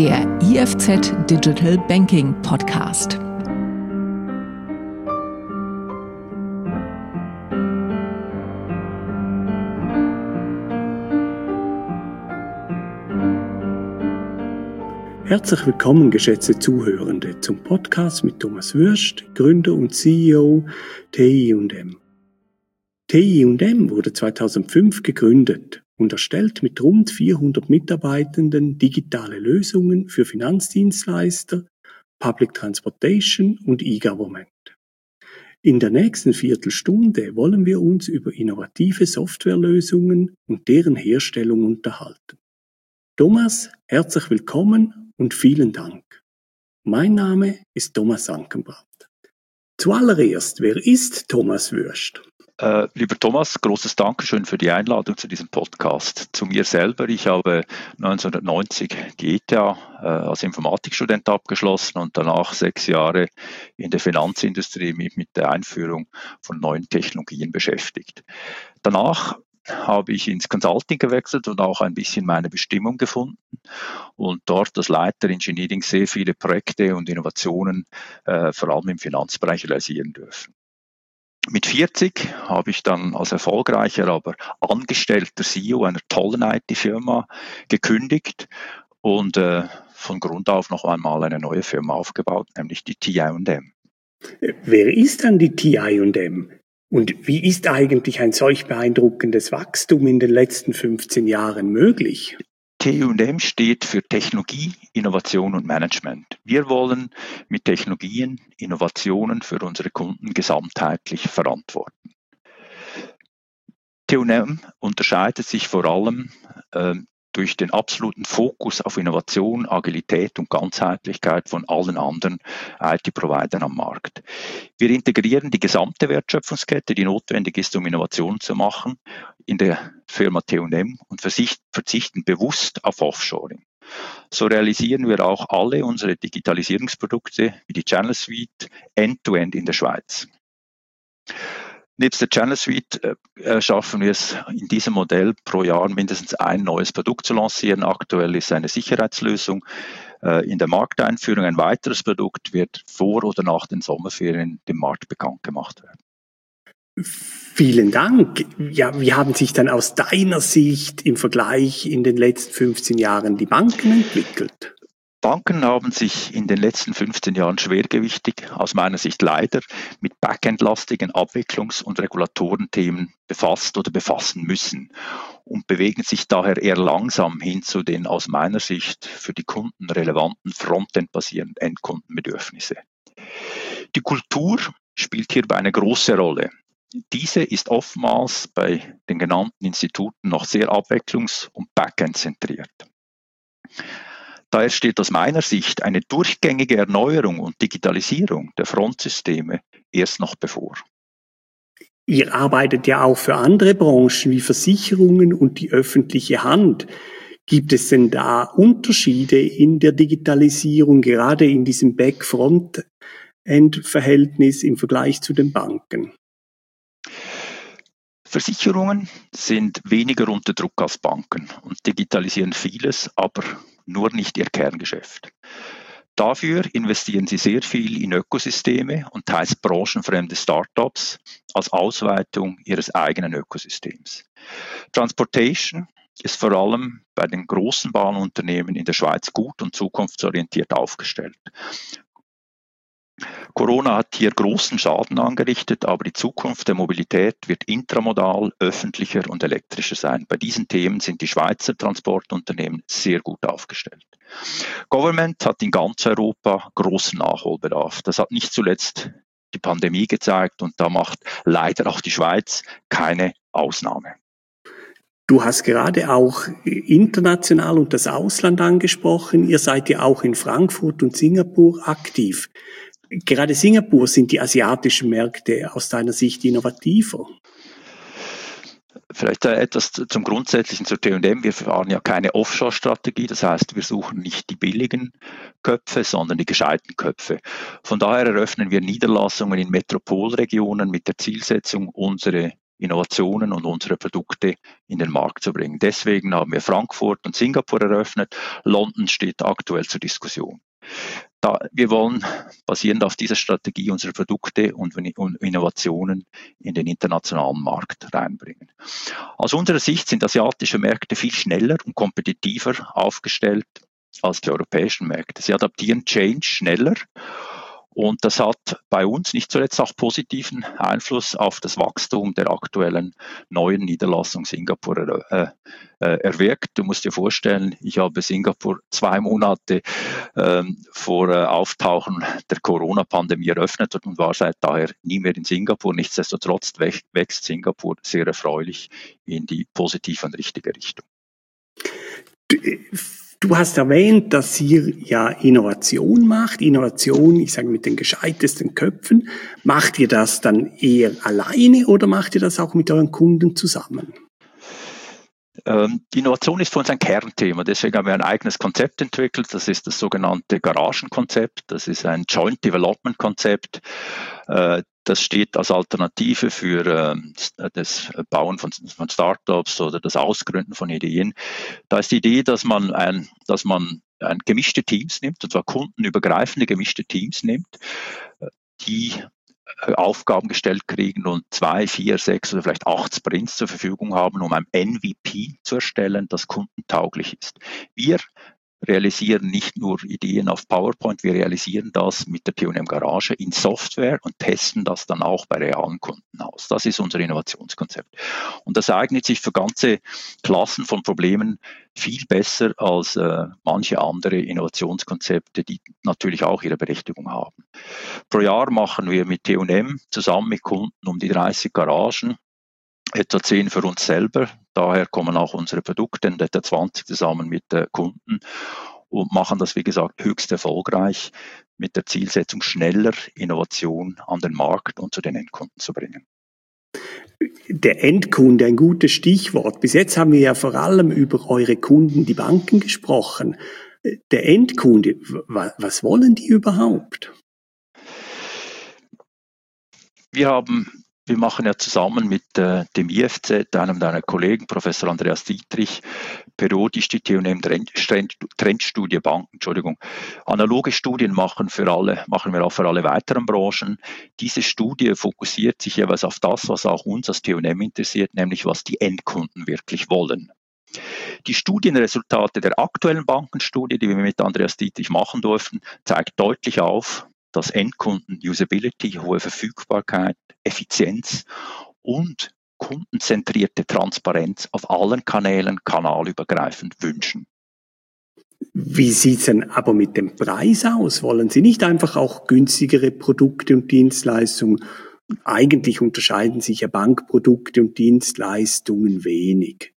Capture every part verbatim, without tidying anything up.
der I F Z Digital Banking Podcast. Herzlich willkommen, geschätzte Zuhörende, zum Podcast mit Thomas Wüst, Gründer und C E O T I und M. T I und M wurde zweitausendfünf gegründet und erstellt mit rund vierhundert Mitarbeitenden digitale Lösungen für Finanzdienstleister, Public Transportation und E-Government. In der nächsten Viertelstunde wollen wir uns über innovative Softwarelösungen und deren Herstellung unterhalten. Thomas, herzlich willkommen und vielen Dank. Mein Name ist Thomas Ankenbrand. Zuallererst, wer ist Thomas Wüst? Äh, lieber Thomas, großes Dankeschön für die Einladung zu diesem Podcast. Zu mir selber, ich habe neunzehnhundertneunzig die E T H äh, als Informatikstudent abgeschlossen und danach sechs Jahre in der Finanzindustrie mich mit der Einführung von neuen Technologien beschäftigt. Danach habe ich ins Consulting gewechselt und auch ein bisschen meine Bestimmung gefunden und dort als Leiter Engineering sehr viele Projekte und Innovationen äh, vor allem im Finanzbereich realisieren dürfen. Mit vierzig habe ich dann als erfolgreicher, aber angestellter C E O einer tollen I T-Firma gekündigt und äh, von Grund auf noch einmal eine neue Firma aufgebaut, nämlich die T I und M. Wer ist dann die T I und M? Und wie ist eigentlich ein solch beeindruckendes Wachstum in den letzten fünfzehn Jahren möglich? T I und M steht für Technologie, Innovation und Management. Wir wollen mit Technologien, Innovationen für unsere Kunden gesamtheitlich verantworten. T I und M unterscheidet sich vor allem äh, durch den absoluten Fokus auf Innovation, Agilität und Ganzheitlichkeit von allen anderen I T-Providern am Markt. Wir integrieren die gesamte Wertschöpfungskette, die notwendig ist, um Innovationen zu machen, in der Firma T I und M und verzichten bewusst auf Offshoring. So realisieren wir auch alle unsere Digitalisierungsprodukte wie die Channel Suite end-to-end in der Schweiz. Nebst der Channel Suite äh, schaffen wir es in diesem Modell pro Jahr mindestens ein neues Produkt zu lancieren. Aktuell ist eine Sicherheitslösung äh, in der Markteinführung. Ein weiteres Produkt wird vor oder nach den Sommerferien dem Markt bekannt gemacht werden. Vielen Dank. Ja, wie haben sich dann aus deiner Sicht im Vergleich in den letzten fünfzehn Jahren die Banken entwickelt? Banken haben sich in den letzten fünfzehn Jahren schwergewichtig, aus meiner Sicht leider, mit backendlastigen Abwicklungs- und Regulatorenthemen befasst oder befassen müssen und bewegen sich daher eher langsam hin zu den aus meiner Sicht für die Kunden relevanten frontend-basierenden Endkundenbedürfnisse. Die Kultur spielt hierbei eine große Rolle. Diese ist oftmals bei den genannten Instituten noch sehr abwicklungs- und backend-zentriert. Daher steht aus meiner Sicht eine durchgängige Erneuerung und Digitalisierung der Frontsysteme erst noch bevor. Ihr arbeitet ja auch für andere Branchen wie Versicherungen und die öffentliche Hand. Gibt es denn da Unterschiede in der Digitalisierung, gerade in diesem Back-Front-End-Verhältnis im Vergleich zu den Banken? Versicherungen sind weniger unter Druck als Banken und digitalisieren vieles, aber nur nicht ihr Kerngeschäft. Dafür investieren sie sehr viel in Ökosysteme und teils branchenfremde Startups als Ausweitung ihres eigenen Ökosystems. Transportation ist vor allem bei den großen Bahnunternehmen in der Schweiz gut und zukunftsorientiert aufgestellt. Corona hat hier großen Schaden angerichtet, aber die Zukunft der Mobilität wird intramodal, öffentlicher und elektrischer sein. Bei diesen Themen sind die Schweizer Transportunternehmen sehr gut aufgestellt. Government hat in ganz Europa großen Nachholbedarf. Das hat nicht zuletzt die Pandemie gezeigt und da macht leider auch die Schweiz keine Ausnahme. Du hast gerade auch international und das Ausland angesprochen. Ihr seid ja auch in Frankfurt und Singapur aktiv. Gerade Singapur sind die asiatischen Märkte aus deiner Sicht innovativer. Vielleicht etwas zum Grundsätzlichen zur T und M. Wir fahren ja keine Offshore-Strategie, das heißt, wir suchen nicht die billigen Köpfe, sondern die gescheiten Köpfe. Von daher eröffnen wir Niederlassungen in Metropolregionen mit der Zielsetzung, unsere Innovationen und unsere Produkte in den Markt zu bringen. Deswegen haben wir Frankfurt und Singapur eröffnet. London steht aktuell zur Diskussion. Da, wir wollen basierend auf dieser Strategie unsere Produkte und Innovationen in den internationalen Markt reinbringen. Aus unserer Sicht sind asiatische Märkte viel schneller und kompetitiver aufgestellt als die europäischen Märkte. Sie adaptieren Change schneller. Und das hat bei uns nicht zuletzt auch positiven Einfluss auf das Wachstum der aktuellen neuen Niederlassung Singapur äh, äh, erwirkt. Du musst dir vorstellen, ich habe Singapur zwei Monate äh, vor äh, Auftauchen der Corona-Pandemie eröffnet und war seit daher nie mehr in Singapur. Nichtsdestotrotz wächst Singapur sehr erfreulich in die positive und richtige Richtung. Du hast erwähnt, dass ihr ja Innovation macht. Innovation, ich sage mit den gescheitesten Köpfen. Macht ihr das dann eher alleine oder macht ihr das auch mit euren Kunden zusammen? Ähm, die Innovation ist für uns ein Kernthema. Deswegen haben wir ein eigenes Konzept entwickelt. Das ist das sogenannte Garagenkonzept. Das ist ein Joint Development Konzept. Äh, Das steht als Alternative für äh, das Bauen von, von Startups oder das Ausgründen von Ideen. Da ist die Idee, dass man ein, dass man ein gemischte Teams nimmt, und zwar kundenübergreifende gemischte Teams nimmt, die Aufgaben gestellt kriegen und zwei, vier, sechs oder vielleicht acht Sprints zur Verfügung haben, um ein M V P zu erstellen, das kundentauglich ist. Wir realisieren nicht nur Ideen auf PowerPoint, wir realisieren das mit der T und M Garage in Software und testen das dann auch bei realen Kunden aus. Das ist unser Innovationskonzept. Und das eignet sich für ganze Klassen von Problemen viel besser als äh, manche andere Innovationskonzepte, die natürlich auch ihre Berechtigung haben. Pro Jahr machen wir mit T und M zusammen mit Kunden um die dreißig Garagen, etwa zehn für uns selber. Daher kommen auch unsere Produkte in etwa zwanzig zusammen mit äh, Kunden und machen das, wie gesagt, höchst erfolgreich mit der Zielsetzung, schneller Innovation an den Markt und zu den Endkunden zu bringen. Der Endkunde, ein gutes Stichwort. Bis jetzt haben wir ja vor allem über eure Kunden, die Banken, gesprochen. Der Endkunde, was wollen die überhaupt? Wir haben Wir machen ja zusammen mit äh, dem I F Z, einem deiner Kollegen, Professor Andreas Dietrich, periodisch die T und M Trendstudie Banken, Entschuldigung, analoge Studien machen für alle, machen wir auch für alle weiteren Branchen. Diese Studie fokussiert sich jeweils auf das, was auch uns als T und M interessiert, nämlich was die Endkunden wirklich wollen. Die Studienresultate der aktuellen Bankenstudie, die wir mit Andreas Dietrich machen durften, zeigt deutlich auf, dass Endkunden Usability, hohe Verfügbarkeit, Effizienz und kundenzentrierte Transparenz auf allen Kanälen kanalübergreifend wünschen. Wie sieht es denn aber mit dem Preis aus? Wollen Sie nicht einfach auch günstigere Produkte und Dienstleistungen? Eigentlich unterscheiden sich ja Bankprodukte und Dienstleistungen wenig.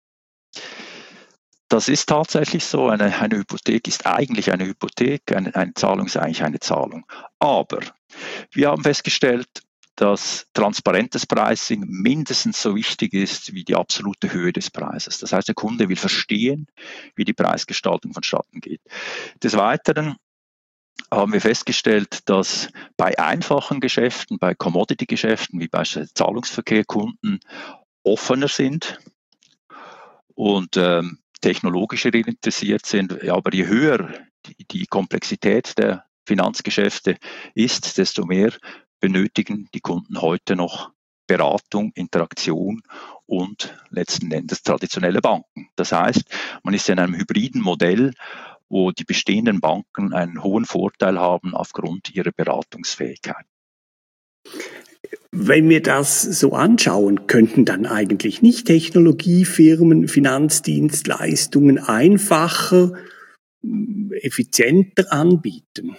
Das ist tatsächlich so. Eine, eine Hypothek ist eigentlich eine Hypothek, eine, eine Zahlung ist eigentlich eine Zahlung. Aber wir haben festgestellt, dass transparentes Pricing mindestens so wichtig ist wie die absolute Höhe des Preises. Das heißt, der Kunde will verstehen, wie die Preisgestaltung vonstatten geht. Des Weiteren haben wir festgestellt, dass bei einfachen Geschäften, bei Commodity-Geschäften, wie beispielsweise Zahlungsverkehr, Kunden offener sind und ähm, technologischer interessiert sind. Ja, aber je höher die, die Komplexität der Finanzgeschäfte ist, desto mehr benötigen die Kunden heute noch Beratung, Interaktion und letzten Endes traditionelle Banken. Das heißt, man ist in einem hybriden Modell, wo die bestehenden Banken einen hohen Vorteil haben aufgrund ihrer Beratungsfähigkeit. Wenn wir das so anschauen, könnten dann eigentlich nicht Technologiefirmen, Finanzdienstleistungen einfacher, effizienter anbieten?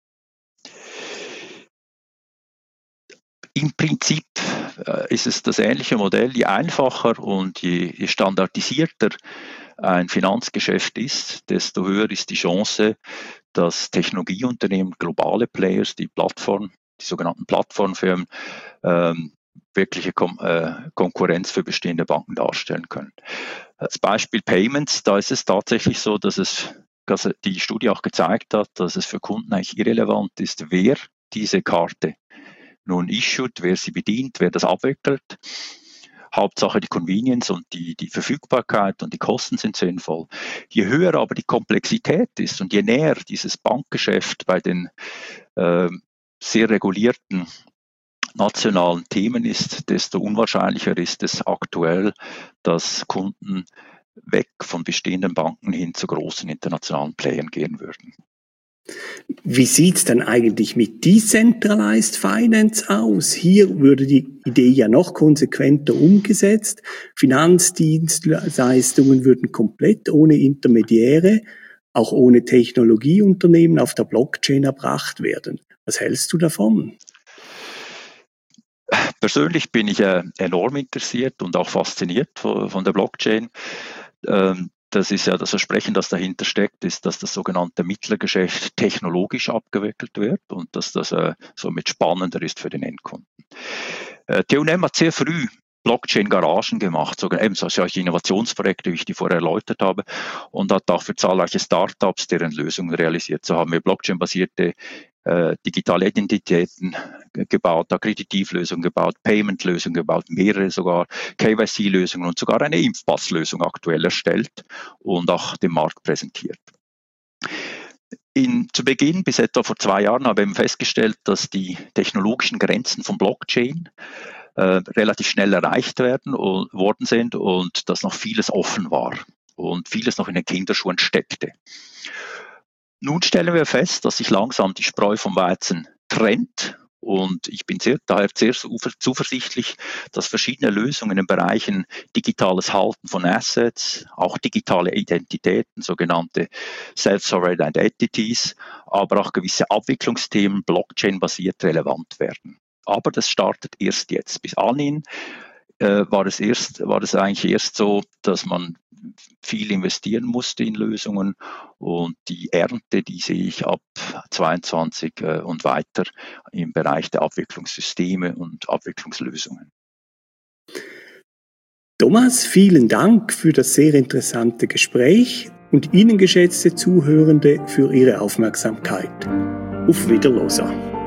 Im Prinzip äh, ist es das ähnliche Modell. Je einfacher und je, je standardisierter ein Finanzgeschäft ist, desto höher ist die Chance, dass Technologieunternehmen, globale Players, die Plattform, die sogenannten Plattformfirmen, ähm, wirkliche Kom- äh, Konkurrenz für bestehende Banken darstellen können. Als Beispiel Payments, da ist es tatsächlich so, dass es dass die Studie auch gezeigt hat, dass es für Kunden eigentlich irrelevant ist, wer diese Karte nun issued, wer sie bedient, wer das abwickelt. Hauptsache die Convenience und die, die Verfügbarkeit und die Kosten sind sinnvoll. Je höher aber die Komplexität ist und je näher dieses Bankgeschäft bei den äh, sehr regulierten nationalen Themen ist, desto unwahrscheinlicher ist es aktuell, dass Kunden weg von bestehenden Banken hin zu großen internationalen Playern gehen würden. Wie sieht's dann eigentlich mit Decentralized Finance aus? Hier würde die Idee ja noch konsequenter umgesetzt. Finanzdienstleistungen würden komplett ohne Intermediäre, auch ohne Technologieunternehmen auf der Blockchain erbracht werden. Was hältst du davon? Persönlich bin ich äh, enorm interessiert und auch fasziniert von, von der Blockchain. Ähm, Das ist ja das Versprechen, das dahinter steckt, ist, dass das sogenannte Mittlergeschäft technologisch abgewickelt wird und dass das äh, somit spannender ist für den Endkunden. Äh, T U N M hat sehr früh Blockchain-Garagen gemacht, sogar eben solche Innovationsprojekte, wie ich die vorher erläutert habe, und hat auch für zahlreiche Startups deren Lösungen realisiert. So haben wir Blockchain-basierte äh, digitale Identitäten gebaut, Akkreditivlösungen gebaut, Payment-Lösungen gebaut, mehrere sogar, K Y C-Lösungen und sogar eine Impfpasslösung aktuell erstellt und auch dem Markt präsentiert. In, zu Beginn, bis etwa vor zwei Jahren, habe ich festgestellt, dass die technologischen Grenzen von Blockchain äh, relativ schnell erreicht werden und, worden sind und dass noch vieles offen war und vieles noch in den Kinderschuhen steckte. Nun stellen wir fest, dass sich langsam die Spreu vom Weizen trennt. Und ich bin sehr, daher sehr zuversichtlich, dass verschiedene Lösungen in den Bereichen digitales Halten von Assets, auch digitale Identitäten, sogenannte Self-Sovereign Identities, aber auch gewisse Abwicklungsthemen Blockchain-basiert relevant werden. Aber das startet erst jetzt. Bis anhin äh, war es erst, war es eigentlich erst so, dass man viel investieren musste in Lösungen und die Ernte, die sehe ich ab zweiundzwanzig äh, und weiter im Bereich der Abwicklungssysteme und Abwicklungslösungen. Thomas, vielen Dank für das sehr interessante Gespräch und Ihnen, geschätzte Zuhörende, für Ihre Aufmerksamkeit. Auf Wiederhören.